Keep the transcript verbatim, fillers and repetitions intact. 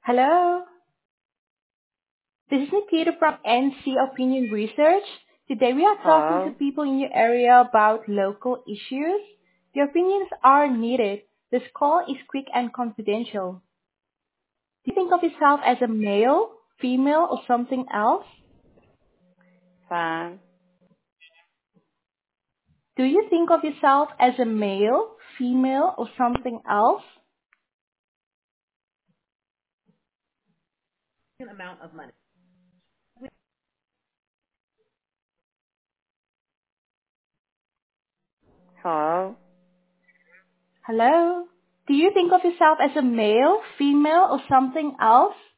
Hello, this is Nikita from N C Opinion Research. Today we are talking to Hello? people in your area about local issues. Your opinions are needed. This call is quick and confidential. Do you think of yourself as a male, female, or something else? Fine. Do you think of yourself as a male, female, or something else? Hello? Hello? Do you think of yourself as a male, female, or something else?